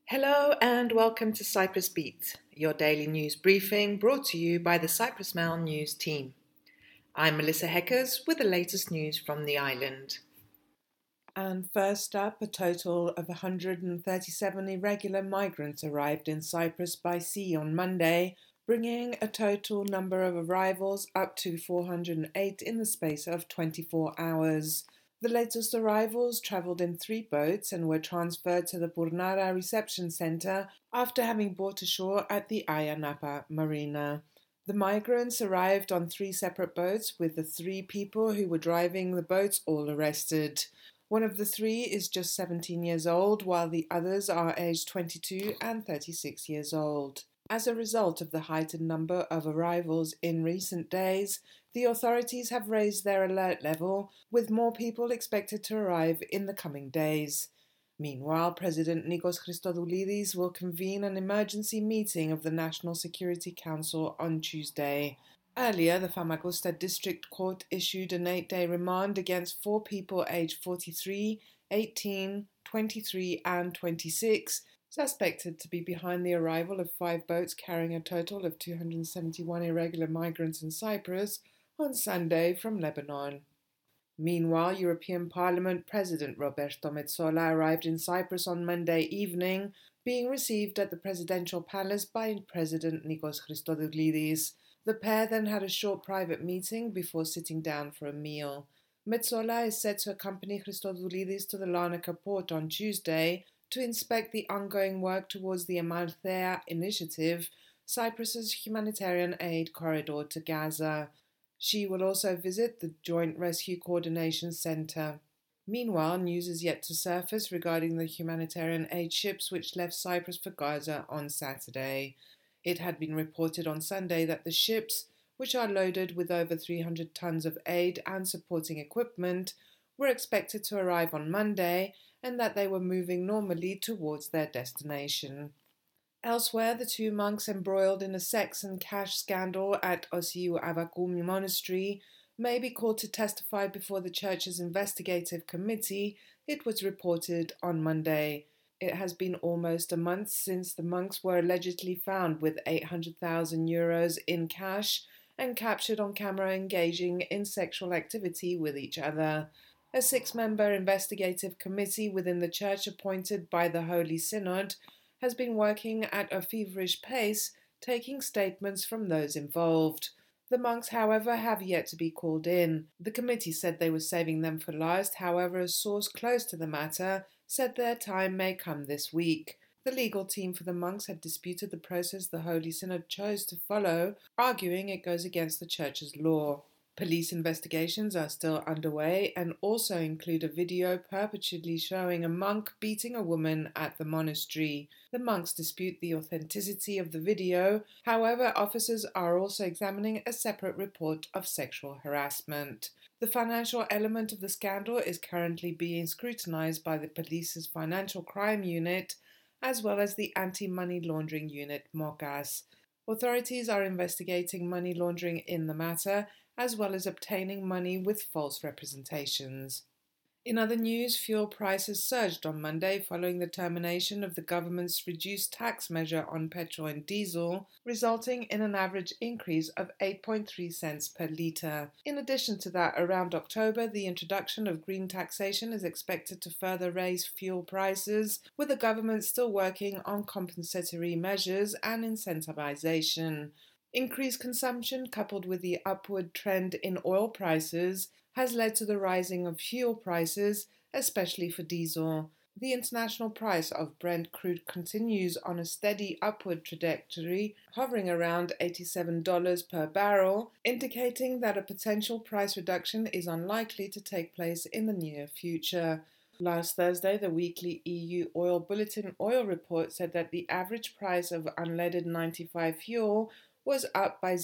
Hello and welcome to Cyprus Beat, your daily news briefing brought to you by the Cyprus Mail news team. I'm Melissa Heckers with the latest news from the island. And first up, a total of 137 irregular migrants arrived in Cyprus by sea on Monday, bringing a total number of arrivals up to 408 in the space of 24 hours. The latest arrivals travelled in 3 boats and were transferred to the Burnara reception centre after having brought ashore at the Ayia Napa marina. The migrants arrived on 3 separate boats with the 3 people who were driving the boats all arrested. One of the 3 is just 17 years old, while the others are aged 22 and 36 years old. As a result of the heightened number of arrivals in recent days, the authorities have raised their alert level, with more people expected to arrive in the coming days. Meanwhile, President Nikos Christodoulidis will convene an emergency meeting of the National Security Council on Tuesday. Earlier, the Famagusta District Court issued an 8-day remand against 4 people aged 43, 18, 23 and 26, suspected to be behind the arrival of 5 boats carrying a total of 271 irregular migrants in Cyprus on Sunday from Lebanon. Meanwhile, European Parliament President Roberto Metsola arrived in Cyprus on Monday evening, being received at the presidential palace by President Nikos Christodoulidis. The pair then had a short private meeting before sitting down for a meal. Metsola is set to accompany Christodoulidis to the Larnaca port on Tuesday to inspect the ongoing work towards the Amalthea initiative, Cyprus's humanitarian aid corridor to Gaza. She will also visit the Joint Rescue Coordination Centre. Meanwhile, news is yet to surface regarding the humanitarian aid ships which left Cyprus for Gaza on Saturday. It had been reported on Sunday that the ships, which are loaded with over 300 tons of aid and supporting equipment, were expected to arrive on Monday and that they were moving normally towards their destination. Elsewhere, the 2 monks embroiled in a sex and cash scandal at Osiou Avakoumi Monastery may be called to testify before the church's investigative committee, it was reported on Monday. It has been almost a month since the monks were allegedly found with €800,000 in cash and captured on camera engaging in sexual activity with each other. A 6-member investigative committee within the church appointed by the Holy Synod has been working at a feverish pace, taking statements from those involved. The monks, however, have yet to be called in. The committee said they were saving them for last, however, a source close to the matter said their time may come this week. The legal team for the monks had disputed the process the Holy Synod chose to follow, arguing it goes against the Church's law. Police investigations are still underway and also include a video purportedly showing a monk beating a woman at the monastery. The monks dispute the authenticity of the video, however, officers are also examining a separate report of sexual harassment. The financial element of the scandal is currently being scrutinized by the police's financial crime unit as well as the anti-money laundering unit MOCAS. Authorities are investigating money laundering in the matter as well as obtaining money with false representations. In other news, fuel prices surged on Monday following the termination of the government's reduced tax measure on petrol and diesel, resulting in an average increase of 8.3 cents per litre. In addition to that, around October, the introduction of green taxation is expected to further raise fuel prices, with the government still working on compensatory measures and incentivization. Increased consumption, coupled with the upward trend in oil prices, has led to the rising of fuel prices, especially for diesel. The international price of Brent crude continues on a steady upward trajectory, hovering around $87 per barrel, indicating that a potential price reduction is unlikely to take place in the near future. Last Thursday, the weekly EU Oil Bulletin oil report said that the average price of unleaded 95 fuel was up by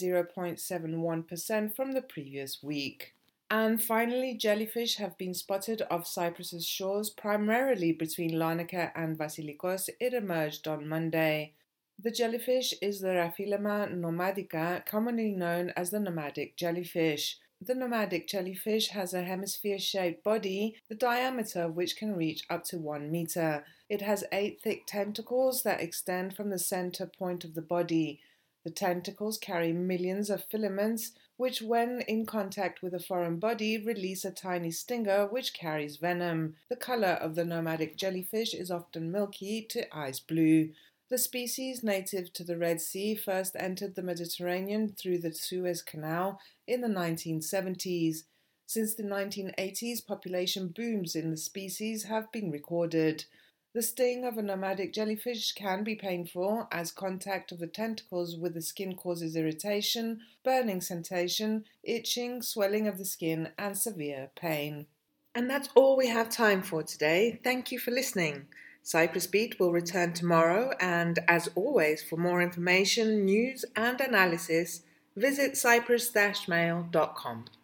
0.71% from the previous week. And finally, jellyfish have been spotted off Cyprus's shores, primarily between Larnaca and Vasilikos. It emerged on Monday. The jellyfish is the Rhaphilema nomadica, commonly known as the nomadic jellyfish. The nomadic jellyfish has a hemisphere-shaped body, the diameter of which can reach up to 1 meter. It has 8 thick tentacles that extend from the center point of the body. The tentacles carry millions of filaments, which, when in contact with a foreign body, release a tiny stinger which carries venom. The color of the nomadic jellyfish is often milky to ice blue. The species, native to the Red Sea, first entered the Mediterranean through the Suez Canal in the 1970s. Since the 1980s, population booms in the species have been recorded. The sting of a nomadic jellyfish can be painful, as contact of the tentacles with the skin causes irritation, burning sensation, itching, swelling of the skin, and severe pain. And that's all we have time for today. Thank you for listening. Cyprus Beat will return tomorrow, and as always, for more information, news, and analysis, visit cyprus-mail.com.